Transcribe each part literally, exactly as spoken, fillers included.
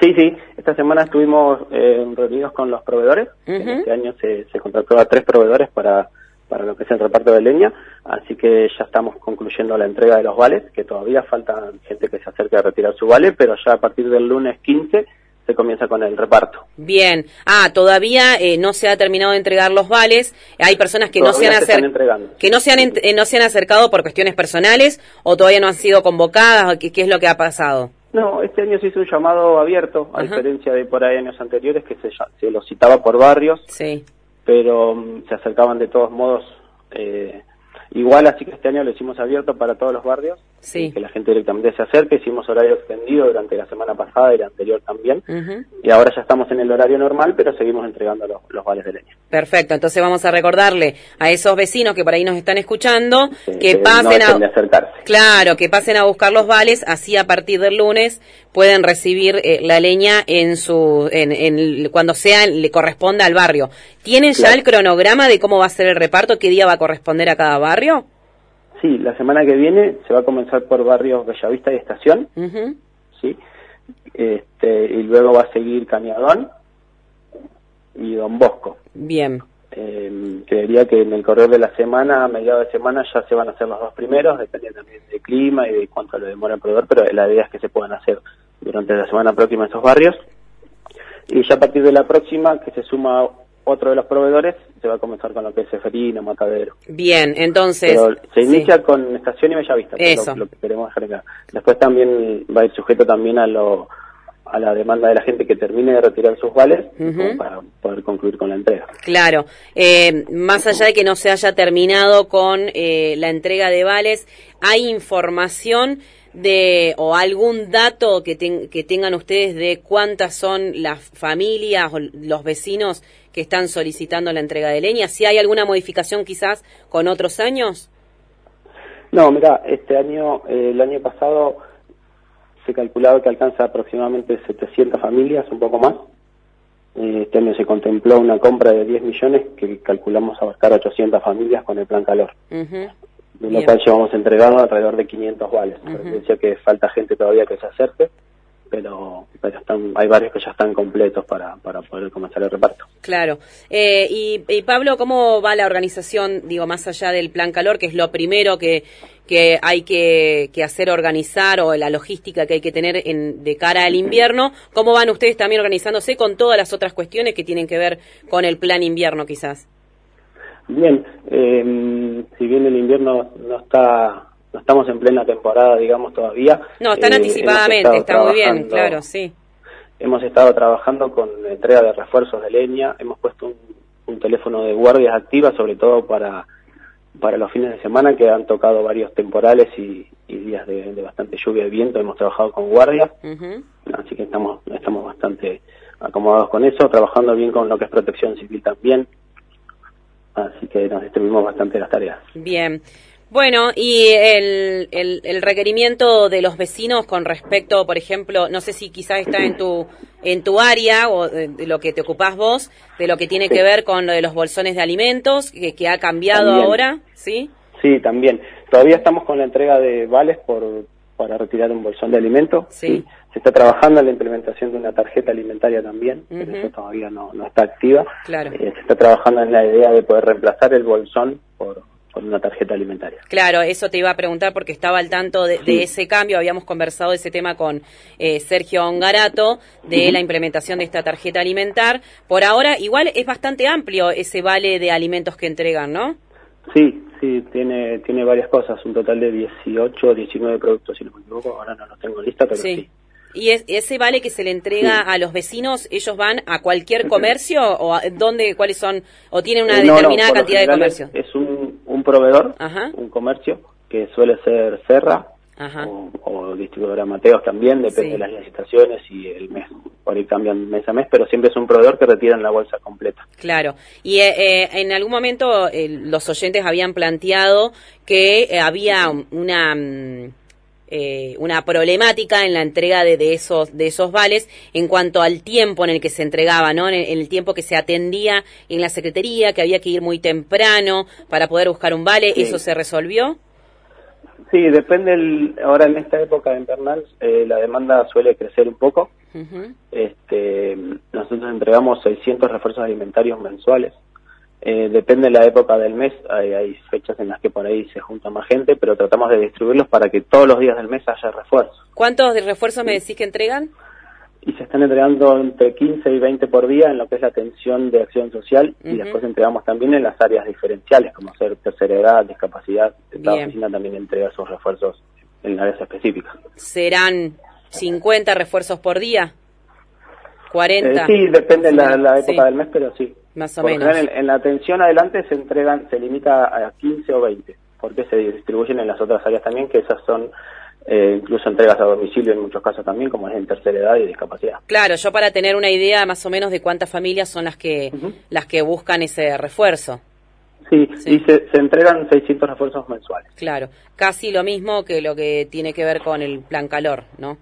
Sí, sí, esta semana estuvimos eh, reunidos con los proveedores. Uh-huh. Este año se, se contrató a tres proveedores para, para lo que es el reparto de leña, así que ya estamos concluyendo la entrega de los vales, que todavía falta gente que se acerque a retirar su vale, pero ya a partir del lunes quince se comienza con el reparto. Bien. Ah, todavía eh, no se ha terminado de entregar los vales. Hay personas que todavía no se han acercado, que no se han eh, no se han acercado por cuestiones personales o todavía no han sido convocadas. ¿Qué, qué es lo que ha pasado? No, este año se hizo un llamado abierto, a Ajá. diferencia de por ahí años anteriores que se, se los citaba por barrios, sí. pero um, se acercaban de todos modos eh, igual, así que este año lo hicimos abierto para todos los barrios, sí. que la gente directamente se acerque. Hicimos horario extendido durante la semana pasada y la anterior también, uh-huh. y ahora ya estamos en el horario normal, pero seguimos entregando los, los vales de leña. Perfecto, entonces vamos a recordarle a esos vecinos que por ahí nos están escuchando sí, que, que pasen no a de acercarse. Claro, que pasen a buscar los vales, así a partir del lunes pueden recibir eh, la leña en su en, en cuando sea le corresponda al barrio. ¿Tienen claro. ya el cronograma de cómo va a ser el reparto, qué día va a corresponder a cada barrio? Sí, la semana que viene se va a comenzar por barrios Bellavista y Estación, uh-huh. sí, este, y luego va a seguir Cañadón y Don Bosco. Bien. Eh, creería que en el correr de la semana, a mediados de semana, ya se van a hacer los dos primeros, depende también del clima y de cuánto le demora el proveedor, pero la idea es que se puedan hacer durante la semana próxima en esos barrios. Y ya a partir de la próxima, que se suma otro de los proveedores, se va a comenzar con lo que es Seferino, Matadero. Bien, entonces... Pero se inicia sí. con Estación y Bellavista, que es lo, lo que queremos dejar acá. Después también va a ir sujeto también a lo a la demanda de la gente que termine de retirar sus vales, uh-huh. para poder concluir con la entrega. Claro, eh, más allá de que no se haya terminado con eh, la entrega de vales, ¿hay información de o algún dato que, ten, que tengan ustedes de cuántas son las familias o los vecinos que están solicitando la entrega de leña? ¿Si hay alguna modificación quizás con otros años? No, mira, este año, eh, el año pasado se calculaba que alcanza aproximadamente setecientas familias, un poco más. Eh, este año se contempló una compra de diez millones que calculamos abarcar ochocientas familias con el plan calor. Uh-huh. De lo cual llevamos entregado alrededor de quinientos vales. Uh-huh. Decía que falta gente todavía que se acerque, pero, pero están, hay varios que ya están completos para, para poder comenzar el reparto. Claro. Eh, y, y Pablo, ¿cómo va la organización, digo, más allá del plan calor, que es lo primero que, que hay que, que hacer, organizar, o la logística que hay que tener en, de cara al invierno? ¿Cómo van ustedes también organizándose con todas las otras cuestiones que tienen que ver con el plan invierno, quizás? Bien, eh, si bien el invierno no está... No estamos en plena temporada, digamos, todavía. No, están eh, anticipadamente, está muy bien, claro, sí. Hemos estado trabajando con entrega de refuerzos de leña, hemos puesto un, un teléfono de guardias activas, sobre todo para, para los fines de semana, que han tocado varios temporales y, y días de, de bastante lluvia y viento. Hemos trabajado con guardias, uh-huh. así que estamos, estamos bastante acomodados con eso, trabajando bien con lo que es protección civil también, así que nos distribuimos bastante las tareas. Bien. Bueno, y el, el, el requerimiento de los vecinos con respecto, por ejemplo, no sé si quizás está en tu en tu área o de, de lo que te ocupás vos, de lo que tiene que ver con lo de los bolsones de alimentos, que, que ha cambiado también. ahora, ¿sí? Sí, también. Todavía estamos con la entrega de vales por para retirar un bolsón de alimentos. Sí. ¿sí? Se está trabajando en la implementación de una tarjeta alimentaria también, uh-huh. pero eso todavía no, no está activa. Claro. Eh, se está trabajando en la idea de poder reemplazar el bolsón por... con una tarjeta alimentaria. Claro, eso te iba a preguntar porque estaba al tanto de, sí. de ese cambio. Habíamos conversado de ese tema con eh, Sergio Ongarato, de uh-huh. la implementación de esta tarjeta alimentar. Por ahora, igual es bastante amplio ese vale de alimentos que entregan, ¿no? Sí, sí, tiene tiene varias cosas, un total de dieciocho o diecinueve productos, si no me equivoco. Ahora no los tengo en lista, pero sí. sí. ¿Y es, ese vale que se le entrega sí. a los vecinos, ellos van a cualquier comercio o a, dónde, cuáles son, o tienen una eh, no, determinada no, cantidad de comercios? Es, es un, un proveedor, Ajá. un comercio, que suele ser Serra o, o distribuidora Mateos también, depende sí. de las licitaciones y el mes, por ahí cambian mes a mes, pero siempre es un proveedor que retira en la bolsa completa. Claro, y eh, en algún momento eh, los oyentes habían planteado que eh, había una... Eh, una problemática en la entrega de, de esos de esos vales en cuanto al tiempo en el que se entregaba, ¿no? En el, en el tiempo que se atendía en la secretaría, que había que ir muy temprano para poder buscar un vale. Sí. ¿Eso se resolvió? Sí, depende. El, ahora en esta época invernal eh, la demanda suele crecer un poco, Uh-huh. Este, nosotros entregamos seiscientos refuerzos alimentarios mensuales. Eh, depende de la época del mes, hay, hay fechas en las que por ahí se junta más gente, pero tratamos de distribuirlos para que todos los días del mes haya refuerzos. ¿Cuántos de refuerzos me decís que entregan? Y se están entregando entre quince y veinte por día en lo que es la atención de acción social, uh-huh. y después entregamos también en las áreas diferenciales, como ser tercera edad, discapacidad. Esta oficina también entrega sus refuerzos en áreas específicas. ¿Serán cincuenta refuerzos por día? ¿cuarenta? Eh, sí, depende de la, la época sí. del mes, pero sí. Más o Por menos. En, en la atención adelante se entregan, se limita a quince o veinte, porque se distribuyen en las otras áreas también, que esas son eh, incluso entregas a domicilio en muchos casos también, como es en tercera edad y discapacidad. Claro, yo para tener una idea más o menos de cuántas familias son las que uh-huh. las que buscan ese refuerzo. Sí, sí. y se, se entregan seiscientos refuerzos mensuales. Claro, casi lo mismo que lo que tiene que ver con el Plan Calor, ¿no?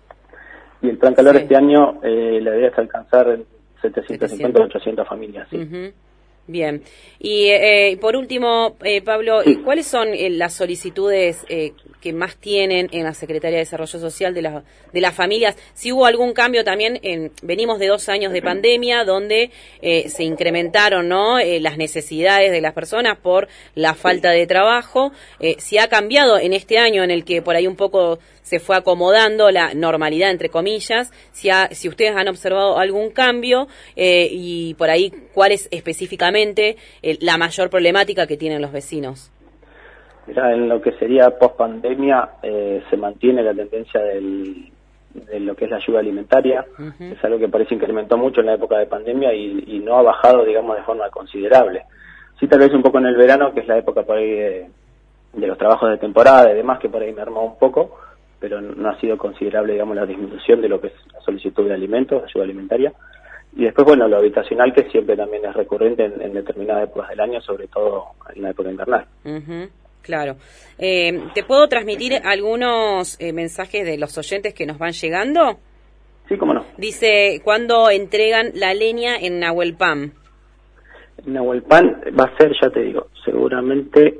Y el Plan Calor sí. este año, eh, la idea es alcanzar setecientos cincuenta, ochocientas familias. Sí. Uh-huh. Bien. Y eh, por último, eh, Pablo, sí. ¿cuáles son eh, las solicitudes eh, que más tienen en la Secretaría de Desarrollo Social de, la, de las familias? Si hubo algún cambio también, en, venimos de dos años de pandemia donde eh, se incrementaron, ¿no?, eh, las necesidades de las personas por la falta de trabajo. Eh, si ha cambiado en este año en el que por ahí un poco se fue acomodando la normalidad, entre comillas, si, ha, si ustedes han observado algún cambio eh, y por ahí cuál es específicamente eh, la mayor problemática que tienen los vecinos. Mira, en lo que sería post-pandemia eh, se mantiene la tendencia del, de lo que es la ayuda alimentaria. Uh-huh. Es algo que parece incrementó mucho en la época de pandemia y, y no ha bajado, digamos, de forma considerable. Sí, tal vez un poco en el verano, que es la época por ahí de, de los trabajos de temporada y demás, que por ahí mermó un poco, pero no ha sido considerable, digamos, la disminución de lo que es la solicitud de alimentos, ayuda alimentaria. Y después, bueno, lo habitacional, que siempre también es recurrente en, en determinadas épocas del año, sobre todo en la época invernal. Uh-huh. Claro. Eh, ¿Te puedo transmitir algunos eh, mensajes de los oyentes que nos van llegando? Sí, cómo no. Dice, ¿cuándo entregan la leña en Nahuelpan? En Nahuelpan va a ser, ya te digo, seguramente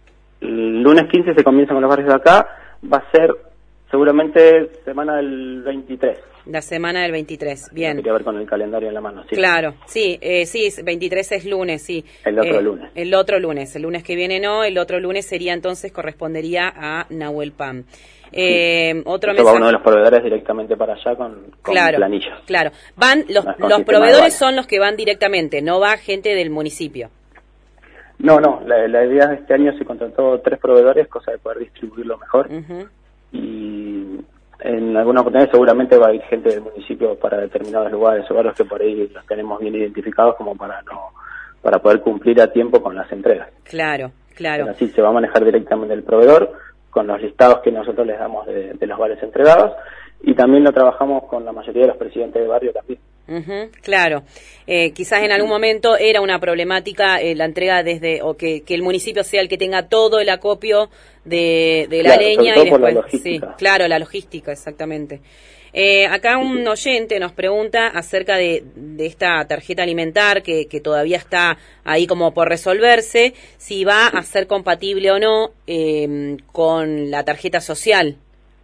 el lunes quince se comienza con los barrios de acá, va a ser seguramente semana del veintitrés. La semana del veintitrés, bien. Quería ver con el calendario en la mano, sí. Claro, sí, eh, sí, veintitrés es lunes, sí. El otro eh, lunes. El otro lunes, el lunes que viene no, el otro lunes sería entonces, correspondería a Nahuelpan. Eh, sí. Otro Esto mensaje. va uno de los proveedores directamente para allá con, con claro, planillas. Claro, van los, los proveedores son los que van directamente, no va gente del municipio. No, no, la, la idea de este año se contrató tres proveedores, cosa de poder distribuirlo mejor. Uh-huh. Y en alguna oportunidad seguramente va a ir gente del municipio para determinados lugares o barrios que por ahí los tenemos bien identificados como para no para poder cumplir a tiempo con las entregas. Claro, claro. Pero así se va a manejar directamente el proveedor con los listados que nosotros les damos de, de los bares entregados y también lo trabajamos con la mayoría de los presidentes de barrio también. Uh-huh, claro, eh, quizás en algún momento era una problemática eh, la entrega desde, o que, que el municipio sea el que tenga todo el acopio de, de la claro, leña y después, la logística. Sí, claro, la logística, exactamente. Eh, acá un oyente nos pregunta acerca de, de esta tarjeta alimentar que, que todavía está ahí como por resolverse, si va a ser compatible o no eh, con la tarjeta social.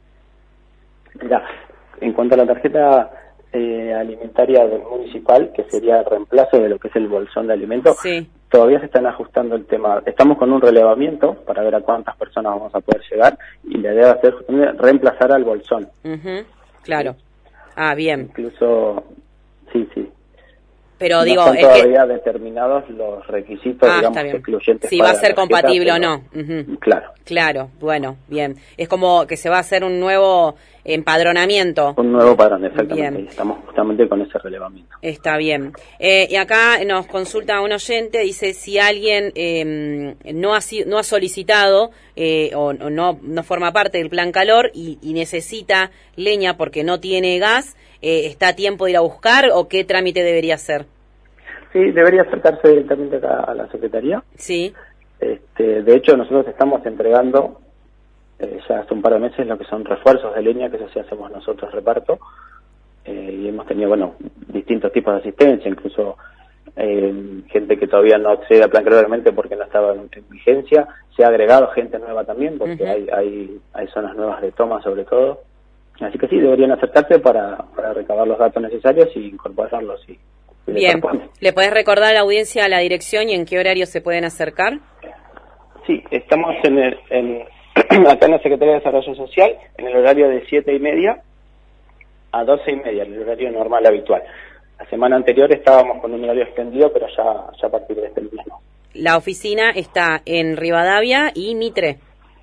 Mira, en cuanto a la tarjeta Eh, alimentaria municipal, que sería el reemplazo de lo que es el bolsón de alimentos, sí. Todavía se están ajustando el tema. Estamos con un relevamiento para ver a cuántas personas vamos a poder llegar y la idea va a ser justamente reemplazar al bolsón. Uh-huh. Claro. Ah, bien. Incluso, sí, sí. Pero no digo, están es todavía que... determinados los requisitos, ah, digamos, excluyentes. Si para va a ser tarjeta, compatible pero... o no. Uh-huh. Claro. Claro, bueno, bien. Es como que se va a hacer un nuevo empadronamiento. Un nuevo padrón, exactamente. Bien. Estamos justamente con ese relevamiento. Está bien. Eh, y acá nos consulta un oyente, dice si alguien eh, no ha no ha solicitado eh, o, o no no forma parte del Plan Calor y, y necesita leña porque no tiene gas, eh, ¿está a tiempo de ir a buscar o qué trámite debería hacer? Sí, debería acercarse directamente acá a la Secretaría. Sí. Este, de hecho, nosotros estamos entregando eh, ya hace un par de meses lo que son refuerzos de leña, que eso sí hacemos nosotros reparto, eh, y hemos tenido, bueno, distintos tipos de asistencia, incluso eh, gente que todavía no accede a Plan Calor realmente porque no estaba en, en vigencia, se ha agregado gente nueva también, porque uh-huh. hay, hay, hay zonas nuevas de toma sobre todo, Así que sí, deberían acercarse para, para recabar los datos necesarios y incorporarlos. Y, y Bien, ¿le podés recordar a la audiencia la dirección y en qué horario se pueden acercar? Sí, estamos en el, en, acá en la Secretaría de Desarrollo Social, en el horario de siete y media a doce y media, el horario normal habitual. La semana anterior estábamos con un horario extendido, pero ya, ya a partir de este lunes no. La oficina está en Rivadavia y Mitre.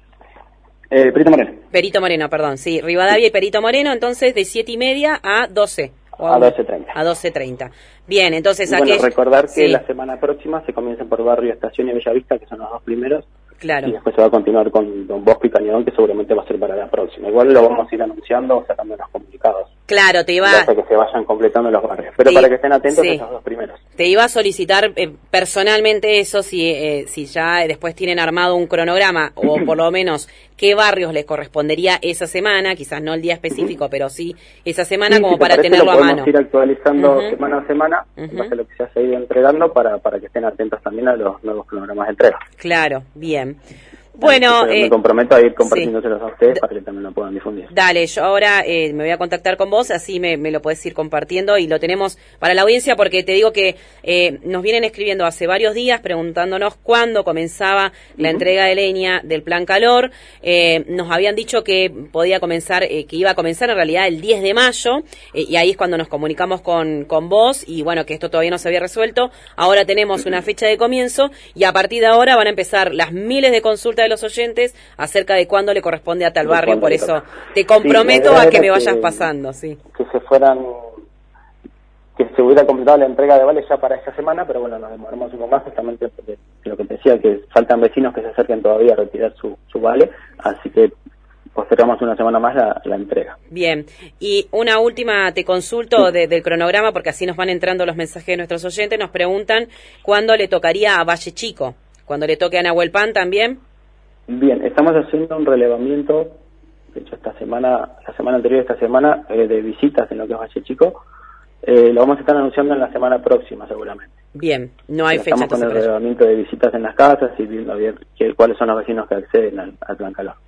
Eh, Perito Moreno. Perito Moreno, perdón, sí, Rivadavia y Perito Moreno, entonces de siete y media a doce. O a doce treinta. A doce treinta. Bien, entonces aquí. Bueno, aquello... recordar que sí. la semana próxima se comienzan por Barrio Estación y Bellavista, que son los dos primeros. Claro. Y después se va a continuar con Don Bosco y Cañadón, que seguramente va a ser para la próxima. Igual lo vamos a ir anunciando, sacando los comunicados. Claro, te iba... Hasta que se vayan completando los barrios. Pero te... para que estén atentos sí. a esos dos primeros. Te iba a solicitar eh, personalmente eso, si eh, si ya después tienen armado un cronograma, o por lo menos qué barrios les correspondería esa semana, quizás no el día específico, uh-huh. pero sí esa semana, sí, como si para parece, tenerlo lo a mano. Ir actualizando uh-huh. semana a semana, uh-huh. en base a lo que se ha seguido entregando, para, para que estén atentos también a los nuevos cronogramas de entrega. Claro, bien. Bueno, eh, me comprometo a ir compartiéndoselos sí. a ustedes para que también lo puedan difundir. Dale, yo ahora eh, me voy a contactar con vos, así me, me lo podés ir compartiendo y lo tenemos para la audiencia, porque te digo que eh, nos vienen escribiendo hace varios días preguntándonos cuándo comenzaba la uh-huh. entrega de leña del Plan Calor. Eh, nos habían dicho que podía comenzar, eh, que iba a comenzar en realidad el diez de mayo, eh, y ahí es cuando nos comunicamos con, con vos, y bueno, que esto todavía no se había resuelto. Ahora tenemos una fecha de comienzo, y a partir de ahora van a empezar las miles de consultas de los oyentes acerca de cuándo le corresponde a tal barrio, por eso te comprometo sí, a que me vayas que, pasando, sí. Que se fueran, que se hubiera completado la entrega de vales ya para esta semana, pero bueno, nos demoramos un poco más justamente porque lo que te decía, que faltan vecinos que se acerquen todavía a retirar su, su vale, así que postergamos una semana más la, la entrega. Bien, y una última te consulto sí. de, del cronograma, porque así nos van entrando los mensajes de nuestros oyentes. Nos preguntan cuándo le tocaría a Valle Chico, cuando le toque a Nahuelpan también. Bien, estamos haciendo un relevamiento, de hecho esta semana, la semana anterior esta semana, eh, de visitas en lo que es Valle Chico. Eh, lo vamos a estar anunciando en la semana próxima seguramente. Bien, no hay fecha. Estamos con el relevamiento de visitas en las casas y viendo bien qué, cuáles son los vecinos que acceden al, al Plan Calor.